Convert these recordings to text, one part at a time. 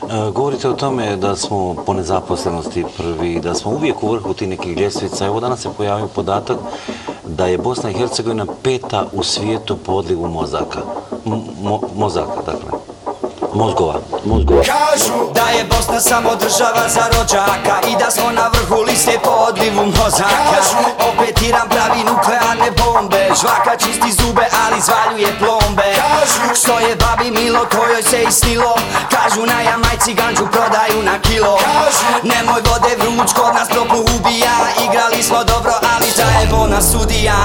Govorite o tome da smo po nezaposlenosti prvi, da smo uvijek u vrhu tih nekih ljestvica. Evo danas se pojavio podatak da je Bosna i Hercegovina 5. u svijetu po odlivu mozaka. Mozaka, dakle. Mozgova. Kažu da je Bosna samo država za rođaka i da smo na vrhu liste po odlivu mozaka. Opet Iran pravi nuklearne bombe, žvaka čisti zube, ali zvaljuje plombe. Što je babi milo, to joj se i snilo. Kažu na Jamajci ganđu prodaju na kilo. Nemoj vode vruć, kod nas toplu ubija. Igrali smo dobro, ali zajebo nas sudija.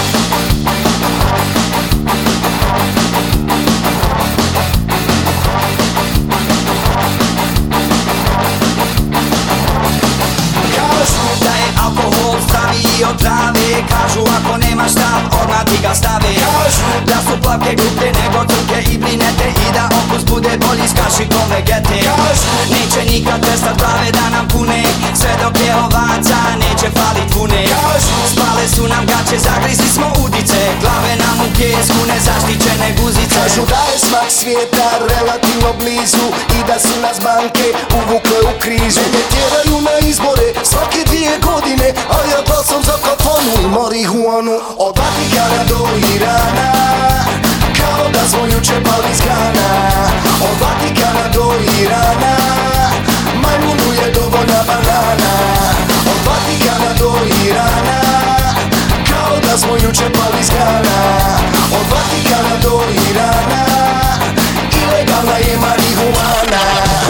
Da je alkohol zdraviji od trave. Kažu ako nemaš stav, odmah ti ga stave. Da su plavke grublje nego trke i brinete i da okus bude bolji s kašikom vegete. Neće nikad prestat glave da nam pune, sve dok je ovaca neće falit vune. Spale su nam gaće, zagrizli smo udice, glave nam u pjesku, nezaštićene guzice. Kažu da je smak svijeta relativno blizu i da su nas banke uvukle u krizu. Ne tjeraju na izbore svake 2 godine, a ja glasom za kafanu i marihuanu. Od Vatikana do Irana, kao da smo juče pali iz krana. Od Vatikana do Irana, majmunu je dovoljna banana. Od Vatikana do Irana, kao da smo juče pali iz krana. Od Vatikana do Irana, ilegalna je marihuana.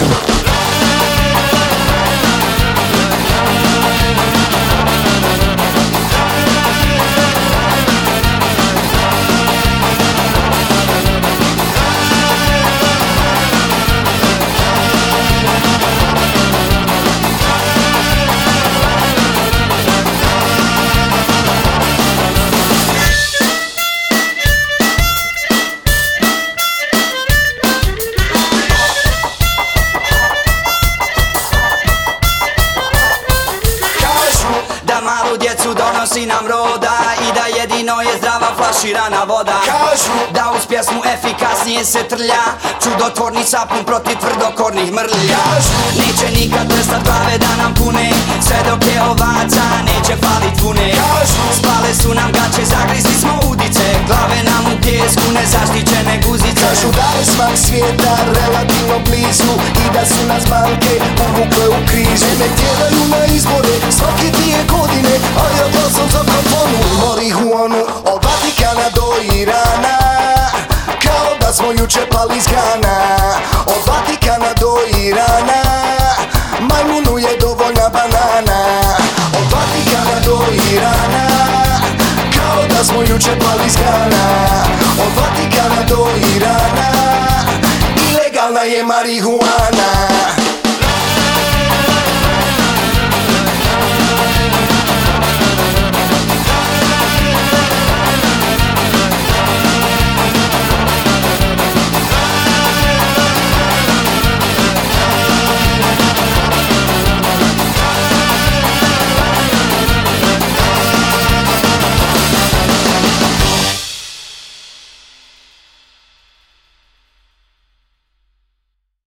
Djecu donosi nam roda i da jedino je zdrava flaširana voda. Kažu da uz pjesmu efikasnije se trlja, čudotvorni sapun protiv tvrdokornih mrlja. Neće nikad prestat glave da nam pune, sve dok je ovaca neće falit vune. Spale su nam gaće, zagrizli smo udice, glave nam u pjesku, nezaštićene guzice. Kažu da je smak svijeta relativno blizu i da su nas banke uvukle u krizu. Ne tjeraju na izbore svake 2 godine, a ja glasom za kafanu i marihuanu. Od Vatikana do Irana, kao da smo juče pali iz krana. Od Vatikana do Irana, majmunu je dovoljna banana. Od Vatikana do Irana, kao da smo juče pali iz krana. Od Vatikana do Irana, ilegalna je marihuana.